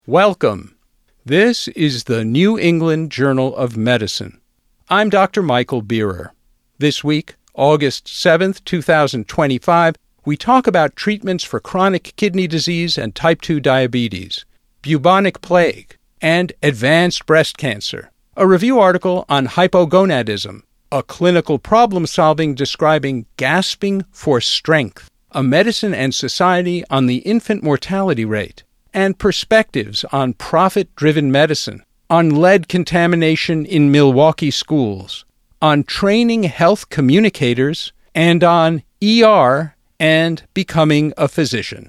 Welcome. This is the New England Journal of Medicine. I'm Dr. Michael Bierer. This week, August 7th, 2025, we talk about treatments for chronic kidney disease and type 2 diabetes, bubonic plague, and advanced breast cancer, a review article on hypogonadism, a clinical problem-solving describing gasping for strength, a medicine and society on the infant mortality rate, and perspectives on profit-driven medicine, on lead contamination in Milwaukee schools, on training health communicators, and on ER and becoming a physician.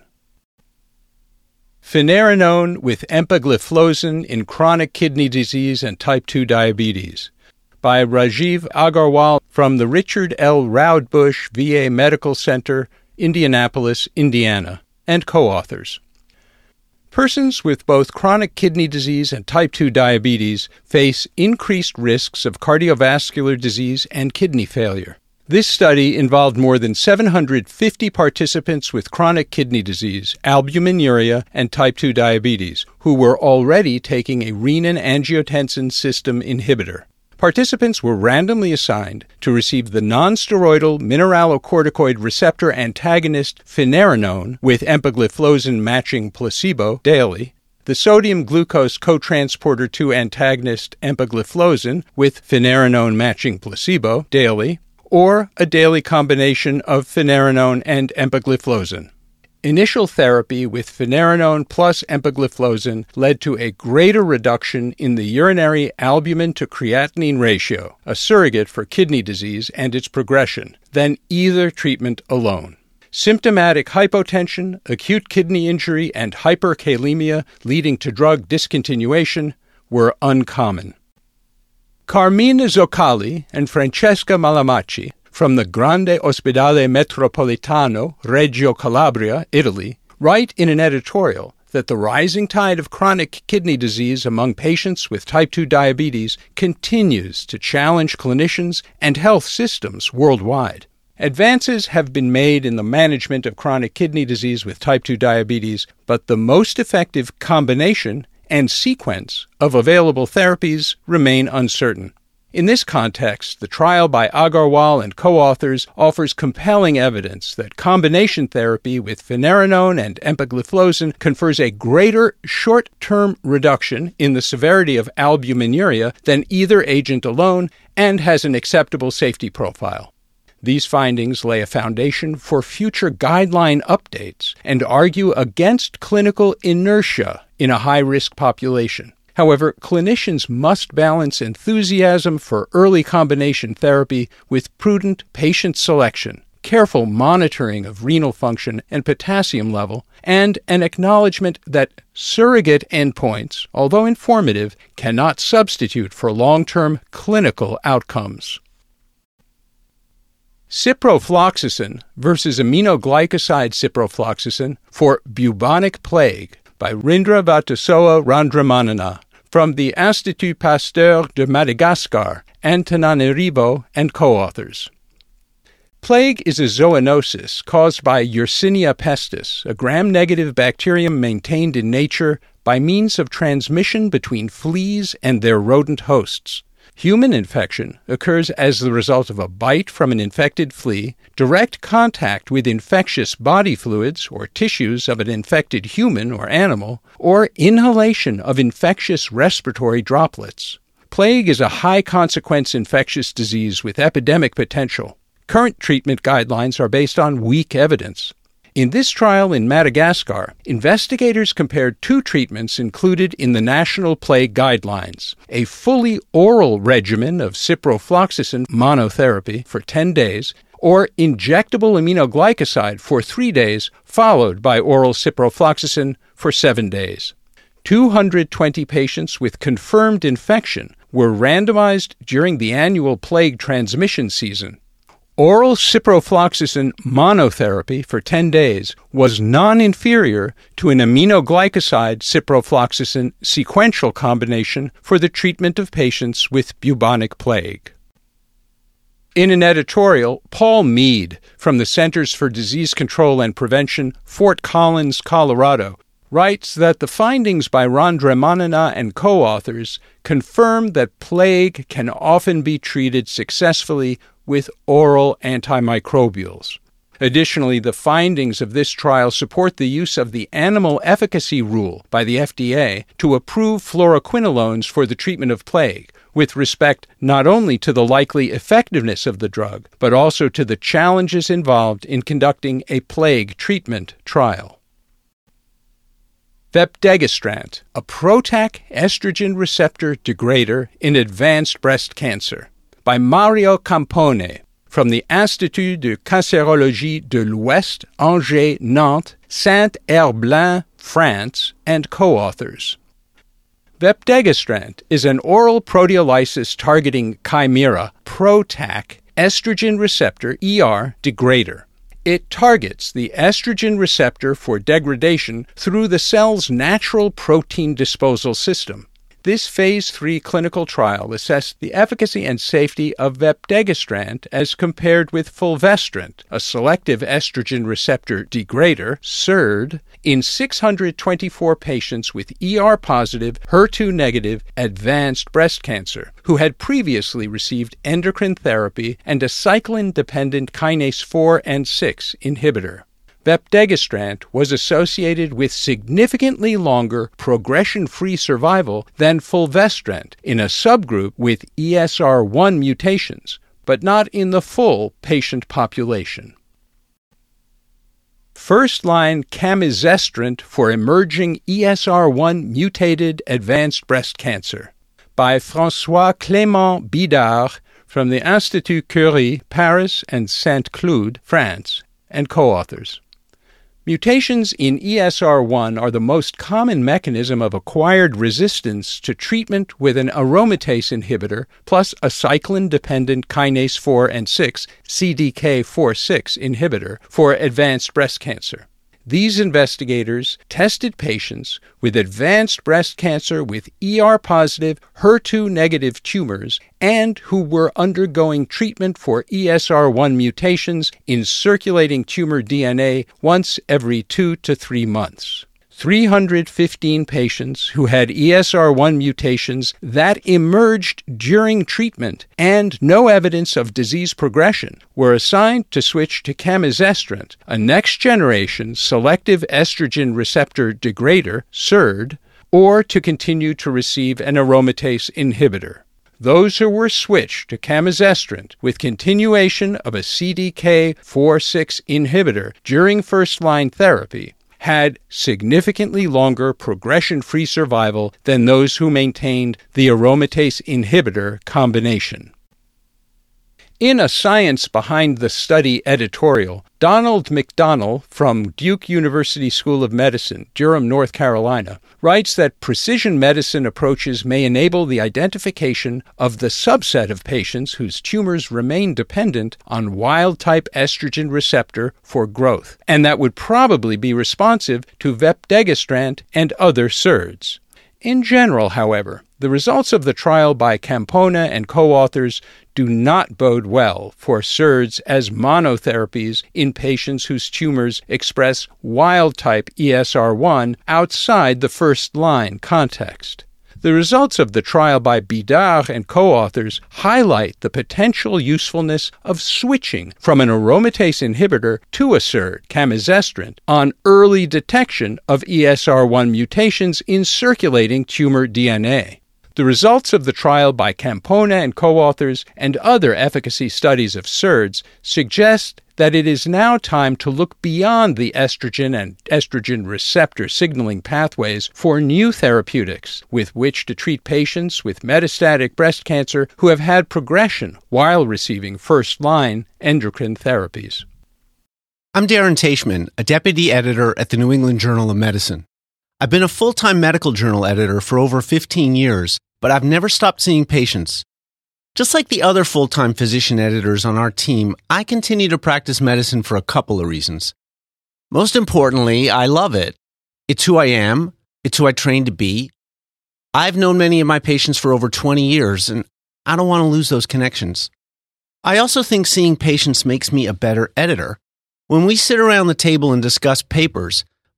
Finerenone with empagliflozin in chronic kidney disease and type 2 diabetes, by Rajiv Agarwal from the Richard L. Roudbush VA Medical Center, Indianapolis, Indiana, and co-authors. Persons with both chronic kidney disease and type 2 diabetes face increased risks of cardiovascular disease and kidney failure. This study involved more than 750 participants with chronic kidney disease, albuminuria, and type 2 diabetes, who were already taking a renin-angiotensin system inhibitor. Participants were randomly assigned to receive the nonsteroidal mineralocorticoid receptor antagonist finerenone with empagliflozin matching placebo daily, the sodium glucose cotransporter 2 antagonist empagliflozin with finerenone matching placebo daily, or a daily combination of finerenone and empagliflozin. Initial therapy with finerenone plus empagliflozin led to a greater reduction in the urinary albumin-to-creatinine ratio, a surrogate for kidney disease and its progression, than either treatment alone. Symptomatic hypotension, acute kidney injury, and hyperkalemia leading to drug discontinuation were uncommon. Carmine Zoccali and Francesca Malamacci from the Grande Ospedale Metropolitano, Reggio Calabria, Italy, write in an editorial that the rising tide of chronic kidney disease among patients with type 2 diabetes continues to challenge clinicians and health systems worldwide. Advances have been made in the management of chronic kidney disease with type 2 diabetes, but the most effective combination and sequence of available therapies remain uncertain. In this context, the trial by Agarwal and co-authors offers compelling evidence that combination therapy with finerenone and empagliflozin confers a greater short-term reduction in the severity of albuminuria than either agent alone and has an acceptable safety profile. These findings lay a foundation for future guideline updates and argue against clinical inertia in a high-risk population. However, clinicians must balance enthusiasm for early combination therapy with prudent patient selection, careful monitoring of renal function and potassium level, and an acknowledgement that surrogate endpoints, although informative, cannot substitute for long-term clinical outcomes. Ciprofloxacin versus aminoglycoside ciprofloxacin for bubonic plague, by Rindra Vatasoa Randramanana, from the Institut Pasteur de Madagascar, Antananarivo, and co-authors. Plague is a zoonosis caused by Yersinia pestis, a gram-negative bacterium maintained in nature by means of transmission between fleas and their rodent hosts. Human infection occurs as the result of a bite from an infected flea, direct contact with infectious body fluids or tissues of an infected human or animal, or inhalation of infectious respiratory droplets. Plague is a high-consequence infectious disease with epidemic potential. Current treatment guidelines are based on weak evidence. In this trial in Madagascar, investigators compared two treatments included in the National Plague Guidelines: a fully oral regimen of ciprofloxacin monotherapy for 10 days, or injectable aminoglycoside for 3 days, followed by oral ciprofloxacin for 7 days. 220 patients with confirmed infection were randomized during the annual plague transmission season. Oral ciprofloxacin monotherapy for 10 days was non-inferior to an aminoglycoside ciprofloxacin sequential combination for the treatment of patients with bubonic plague. In an editorial, Paul Mead from the Centers for Disease Control and Prevention, Fort Collins, Colorado, writes that the findings by Randremanana and co-authors confirm that plague can often be treated successfully with oral antimicrobials. Additionally, the findings of this trial support the use of the animal efficacy rule by the FDA to approve fluoroquinolones for the treatment of plague, with respect not only to the likely effectiveness of the drug, but also to the challenges involved in conducting a plague treatment trial. Vepdegestrant, a PROTAC estrogen receptor degrader in advanced breast cancer, by Mario Campone, from the Institut de Cancérologie de l'Ouest, Angers, Nantes, Saint-Herblain, France, and co-authors. Vepdegestrant is an oral proteolysis targeting chimera, PROTAC, estrogen receptor ER degrader. It targets the estrogen receptor for degradation through the cell's natural protein disposal system. This Phase 3 clinical trial assessed the efficacy and safety of vepdegestrant as compared with fulvestrant, a selective estrogen receptor degrader, SERD, in 624 patients with ER-positive, HER2-negative advanced breast cancer who had previously received endocrine therapy and a cyclin-dependent kinase 4 and 6 inhibitor. Vepdegestrant was associated with significantly longer progression-free survival than fulvestrant in a subgroup with ESR1 mutations, but not in the full patient population. First-line camizestrant for emerging ESR1 mutated advanced breast cancer, by François-Clément Bidard from the Institut Curie, Paris and Saint-Cloud, France, and co-authors. Mutations in ESR1 are the most common mechanism of acquired resistance to treatment with an aromatase inhibitor plus a cyclin-dependent kinase 4 and 6 CDK4/6 inhibitor for advanced breast cancer. These investigators tested patients with advanced breast cancer with ER-positive, HER2-negative tumors and who were undergoing treatment for ESR1 mutations in circulating tumor DNA once every 2 to 3 months. 315 patients who had ESR1 mutations that emerged during treatment and no evidence of disease progression were assigned to switch to camizestrant, a next-generation selective estrogen receptor degrader, SERD, or to continue to receive an aromatase inhibitor. Those who were switched to camizestrant with continuation of a CDK4/6 inhibitor during first-line therapy had significantly longer progression-free survival than those who maintained the aromatase inhibitor combination. In a Science Behind the Study editorial, Donald McDonnell from Duke University School of Medicine, Durham, North Carolina, writes that precision medicine approaches may enable the identification of the subset of patients whose tumors remain dependent on wild-type estrogen receptor for growth, and that would probably be responsive to vepdegestrant and other SERDs. In general, however, the results of the trial by Campone and co-authors do not bode well for SERDs as monotherapies in patients whose tumors express wild-type ESR1 outside the first-line context. The results of the trial by Bidard and co-authors highlight the potential usefulness of switching from an aromatase inhibitor to a SERD, camizestrant, on early detection of ESR1 mutations in circulating tumor DNA. The results of the trial by Campone and co-authors and other efficacy studies of SERDs suggest that it is now time to look beyond the estrogen and estrogen receptor signaling pathways for new therapeutics with which to treat patients with metastatic breast cancer who have had progression while receiving first-line endocrine therapies. I'm Darren Teichman, a deputy editor at the New England Journal of Medicine. I've been a full-time medical journal editor for over 15 years, but I've never stopped seeing patients. Just like the other full-time physician editors on our team, I continue to practice medicine for a couple of reasons. Most importantly, I love it. It's who I am. It's who I trained to be. I've known many of my patients for over 20 years, and I don't want to lose those connections. I also think seeing patients makes me a better editor. When we sit around the table and discuss papers,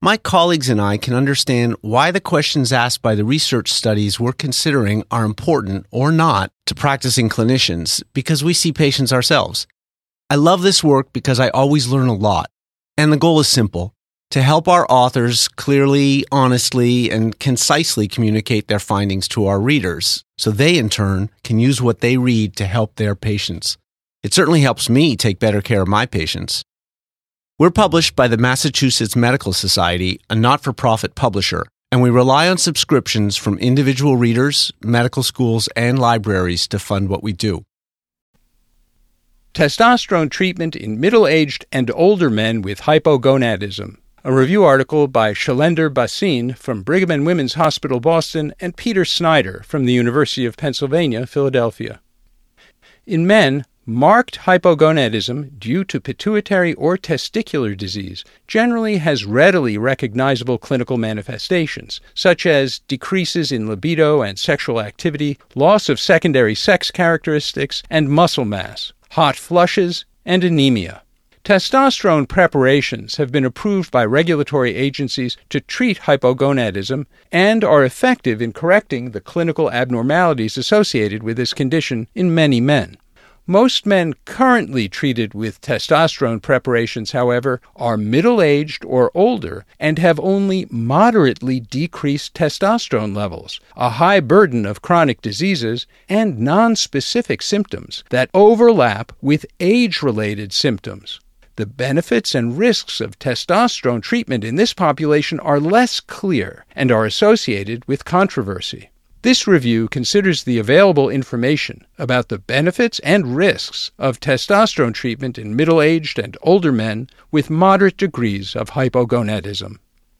My colleagues and I can understand why the questions asked by the research studies we're considering are important or not to practicing clinicians because we see patients ourselves. I love this work because I always learn a lot, and the goal is simple: to help our authors clearly, honestly, and concisely communicate their findings to our readers, so they, in turn, can use what they read to help their patients. It certainly helps me take better care of my patients. We're published by the Massachusetts Medical Society, a not-for-profit publisher, and we rely on subscriptions from individual readers, medical schools, and libraries to fund what we do. Testosterone treatment in middle-aged and older men with hypogonadism. A review article by Shailender Bhasin from Brigham and Women's Hospital, Boston, and Peter Snyder from the University of Pennsylvania, Philadelphia. In men, marked hypogonadism due to pituitary or testicular disease generally has readily recognizable clinical manifestations, such as decreases in libido and sexual activity, loss of secondary sex characteristics and muscle mass, hot flushes, and anemia. Testosterone preparations have been approved by regulatory agencies to treat hypogonadism and are effective in correcting the clinical abnormalities associated with this condition in many men. Most men currently treated with testosterone preparations, however, are middle-aged or older and have only moderately decreased testosterone levels, a high burden of chronic diseases, and nonspecific symptoms that overlap with age-related symptoms. The benefits and risks of testosterone treatment in this population are less clear and are associated with controversy. This review considers the available information about the benefits and risks of testosterone treatment in middle-aged and older men with moderate degrees of hypogonadism.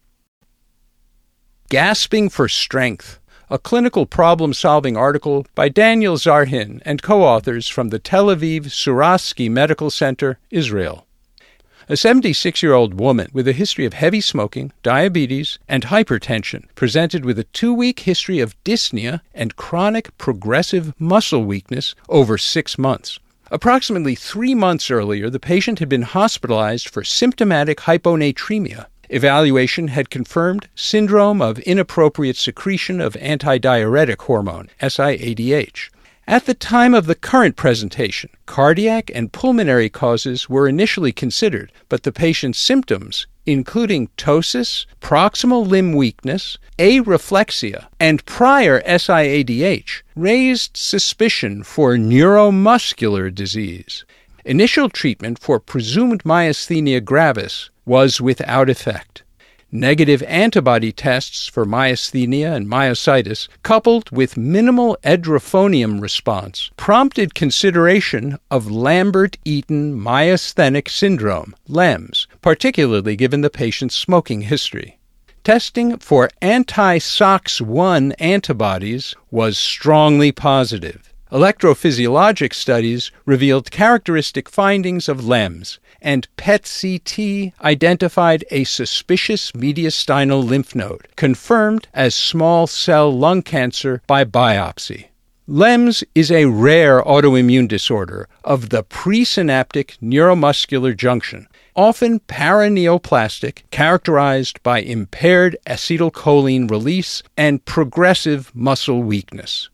Gasping for Strength, a clinical problem-solving article by Daniel Zarhin and co-authors from the Tel Aviv Sourasky Medical Center, Israel. A 76-year-old woman with a history of heavy smoking, diabetes, and hypertension presented with a 2-week history of dyspnea and chronic progressive muscle weakness over 6 months. Approximately 3 months earlier, the patient had been hospitalized for symptomatic hyponatremia. Evaluation had confirmed syndrome of inappropriate secretion of antidiuretic hormone, SIADH. At the time of the current presentation, cardiac and pulmonary causes were initially considered, but the patient's symptoms, including ptosis, proximal limb weakness, areflexia, and prior SIADH, raised suspicion for neuromuscular disease. Initial treatment for presumed myasthenia gravis was without effect. Negative antibody tests for myasthenia and myositis, coupled with minimal edrophonium response, prompted consideration of Lambert-Eaton myasthenic syndrome, LEMS, particularly given the patient's smoking history. Testing for anti-SOX1 antibodies was strongly positive. Electrophysiologic studies revealed characteristic findings of LEMS, and PET-CT identified a suspicious mediastinal lymph node, confirmed as small cell lung cancer by biopsy. LEMS is a rare autoimmune disorder of the presynaptic neuromuscular junction, often paraneoplastic, characterized by impaired acetylcholine release and progressive muscle weakness.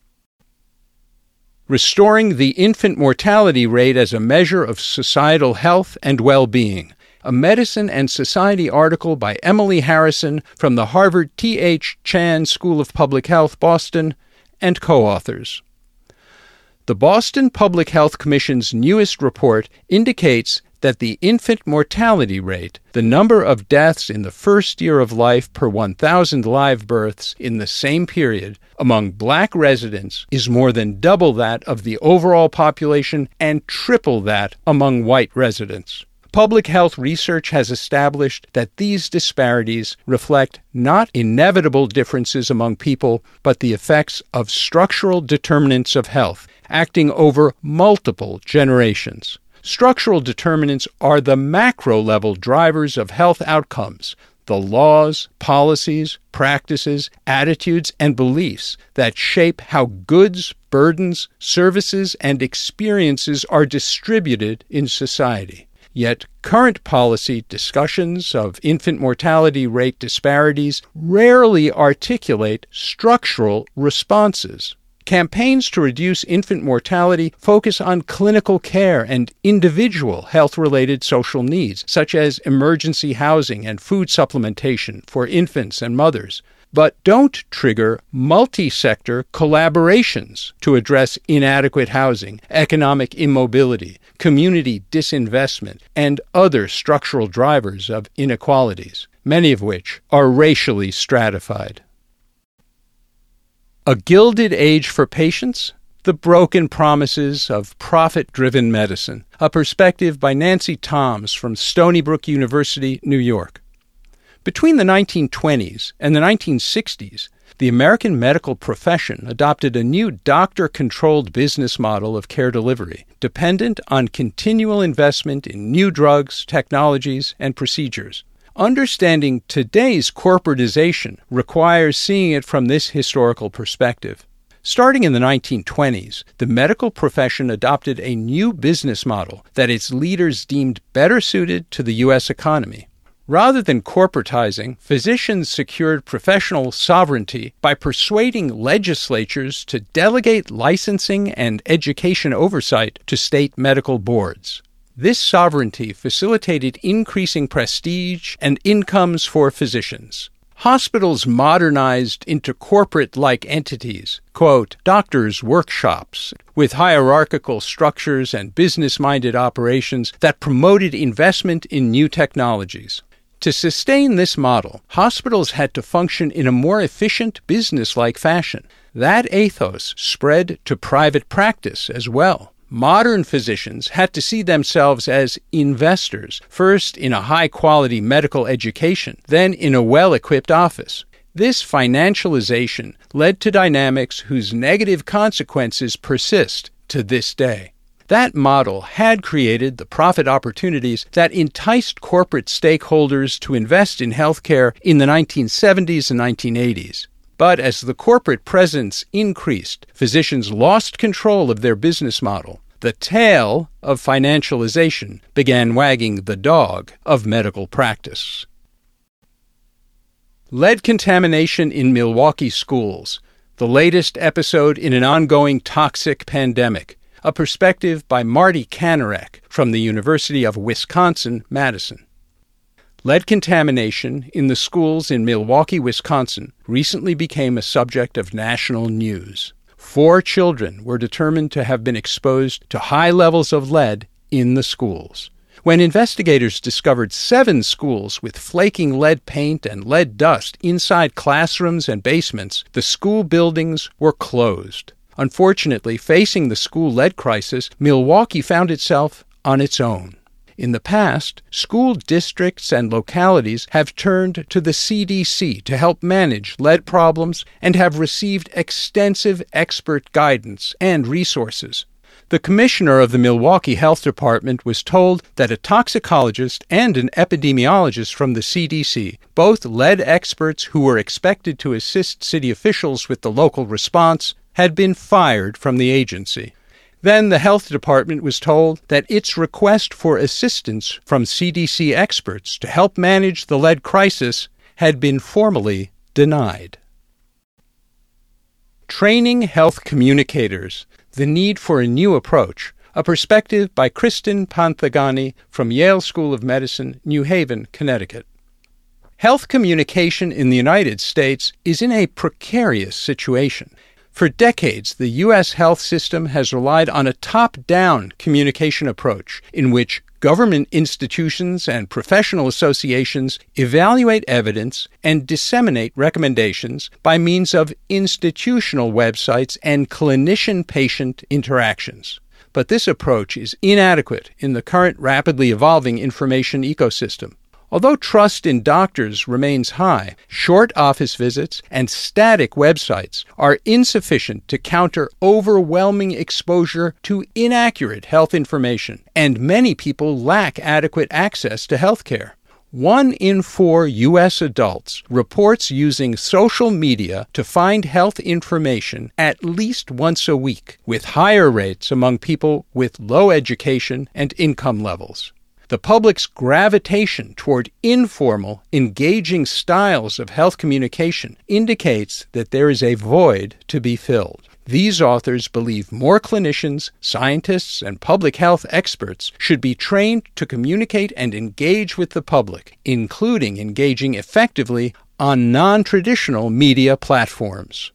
Restoring the Infant Mortality Rate as a Measure of Societal Health and Well-Being, a Medicine and Society article by Emily Harrison from the Harvard T.H. Chan School of Public Health, Boston, and co-authors. The Boston Public Health Commission's newest report indicates that the infant mortality rate, the number of deaths in the first year of life per 1,000 live births in the same period among Black residents, is more than double that of the overall population and triple that among white residents. Public health research has established that these disparities reflect not inevitable differences among people, but the effects of structural determinants of health, acting over multiple generations. Structural determinants are the macro-level drivers of health outcomes, the laws, policies, practices, attitudes, and beliefs that shape how goods, burdens, services, and experiences are distributed in society. Yet current policy discussions of infant mortality rate disparities rarely articulate structural responses. Campaigns to reduce infant mortality focus on clinical care and individual health-related social needs, such as emergency housing and food supplementation for infants and mothers, but don't trigger multi-sector collaborations to address inadequate housing, economic immobility, community disinvestment, and other structural drivers of inequalities, many of which are racially stratified. A Gilded Age for Patients? The Broken Promises of Profit-Driven Medicine, a perspective by Nancy Toms from Stony Brook University, New York. Between the 1920s and the 1960s, the American medical profession adopted a new doctor-controlled business model of care delivery, dependent on continual investment in new drugs, technologies, and procedures. Understanding today's corporatization requires seeing it from this historical perspective. Starting in the 1920s, the medical profession adopted a new business model that its leaders deemed better suited to the U.S. economy. Rather than corporatizing, physicians secured professional sovereignty by persuading legislatures to delegate licensing and education oversight to state medical boards. This sovereignty facilitated increasing prestige and incomes for physicians. Hospitals modernized into corporate-like entities, quote, doctors' workshops, with hierarchical structures and business-minded operations that promoted investment in new technologies. To sustain this model, hospitals had to function in a more efficient, business-like fashion. That ethos spread to private practice as well. Modern physicians had to see themselves as investors, first in a high-quality medical education, then in a well-equipped office. This financialization led to dynamics whose negative consequences persist to this day. That model had created the profit opportunities that enticed corporate stakeholders to invest in healthcare in the 1970s and 1980s. But as the corporate presence increased, physicians lost control of their business model. The tail of financialization began wagging the dog of medical practice. Lead contamination in Milwaukee schools, the latest episode in an ongoing toxic pandemic. A perspective by Marty Kanarek from the University of Wisconsin-Madison. Lead contamination in the schools in Milwaukee, Wisconsin, recently became a subject of national news. 4 children were determined to have been exposed to high levels of lead in the schools. When investigators discovered 7 schools with flaking lead paint and lead dust inside classrooms and basements, the school buildings were closed. Unfortunately, facing the school lead crisis, Milwaukee found itself on its own. In the past, school districts and localities have turned to the CDC to help manage lead problems and have received extensive expert guidance and resources. The commissioner of the Milwaukee Health Department was told that a toxicologist and an epidemiologist from the CDC, both lead experts who were expected to assist city officials with the local response, had been fired from the agency. Then the health department was told that its request for assistance from CDC experts to help manage the lead crisis had been formally denied. Training health communicators, the need for a new approach, a perspective by Kristen Panthagani from Yale School of Medicine, New Haven, Connecticut. Health communication in the United States is in a precarious situation. For decades, the U.S. health system has relied on a top-down communication approach in which government institutions and professional associations evaluate evidence and disseminate recommendations by means of institutional websites and clinician-patient interactions. But this approach is inadequate in the current rapidly evolving information ecosystem. Although trust in doctors remains high, short office visits and static websites are insufficient to counter overwhelming exposure to inaccurate health information, and many people lack adequate access to health care. 1 in 4 U.S. adults reports using social media to find health information at least once a week, with higher rates among people with low education and income levels. The public's gravitation toward informal, engaging styles of health communication indicates that there is a void to be filled. These authors believe more clinicians, scientists, and public health experts should be trained to communicate and engage with the public, including engaging effectively on non-traditional media platforms.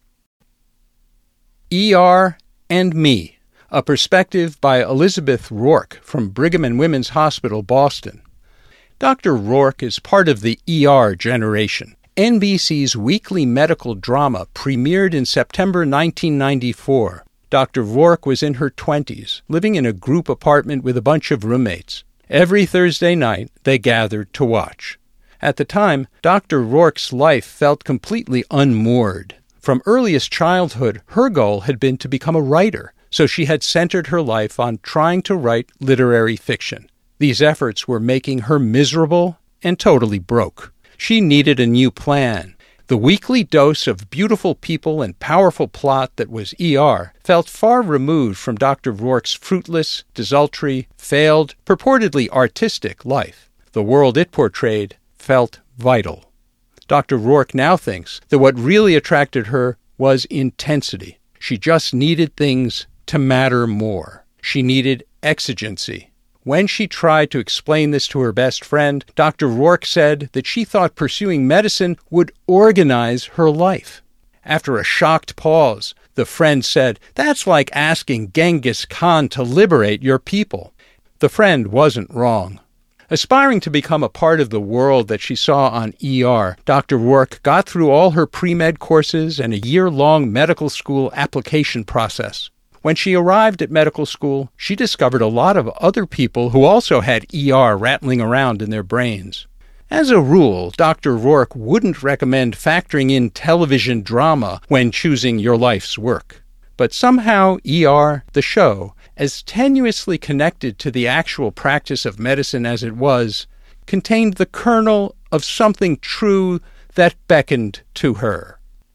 ER and Me, a perspective by Elizabeth Roark from Brigham and Women's Hospital, Boston. Dr. Roark is part of the ER generation. NBC's weekly medical drama premiered in September 1994. Dr. Roark was in her 20s, living in a group apartment with a bunch of roommates. Every Thursday night, they gathered to watch. At the time, Dr. Roark's life felt completely unmoored. From earliest childhood, her goal had been to become a writer, so she had centered her life on trying to write literary fiction. These efforts were making her miserable and totally broke. She needed a new plan. The weekly dose of beautiful people and powerful plot that was ER felt far removed from Dr. Roark's fruitless, desultory, failed, purportedly artistic life. The world it portrayed felt vital. Dr. Roark now thinks that what really attracted her was intensity. She just needed things to matter more. She needed exigency. When she tried to explain this to her best friend, Dr. Roark said that she thought pursuing medicine would organize her life. After a shocked pause, the friend said, "That's like asking Genghis Khan to liberate your people." The friend wasn't wrong. Aspiring to become a part of the world that she saw on ER, Dr. Roark got through all her pre-med courses and a year-long medical school application process. When she arrived at medical school, she discovered a lot of other people who also had ER rattling around in their brains. As a rule, Dr. Roark wouldn't recommend factoring in television drama when choosing your life's work. But somehow ER, the show, as tenuously connected to the actual practice of medicine as it was, contained the kernel of something true that beckoned to her.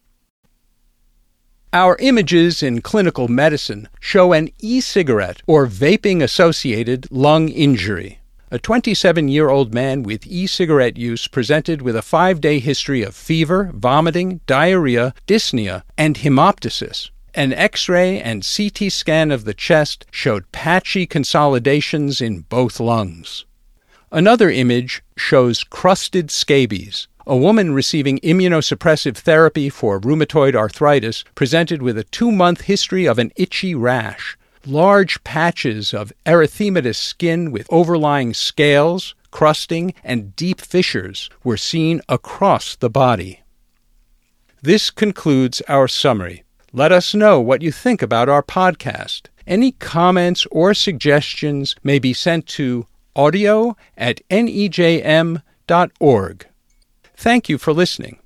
Our images in clinical medicine show an e-cigarette or vaping-associated lung injury. A 27-year-old man with e-cigarette use presented with a 5-day history of fever, vomiting, diarrhea, dyspnea, and hemoptysis. An X-ray and CT scan of the chest showed patchy consolidations in both lungs. Another image shows crusted scabies. A woman receiving immunosuppressive therapy for rheumatoid arthritis presented with a 2-month history of an itchy rash. Large patches of erythematous skin with overlying scales, crusting, and deep fissures were seen across the body. This concludes our summary. Let us know what you think about our podcast. Any comments or suggestions may be sent to audio@nejm.org. Thank you for listening.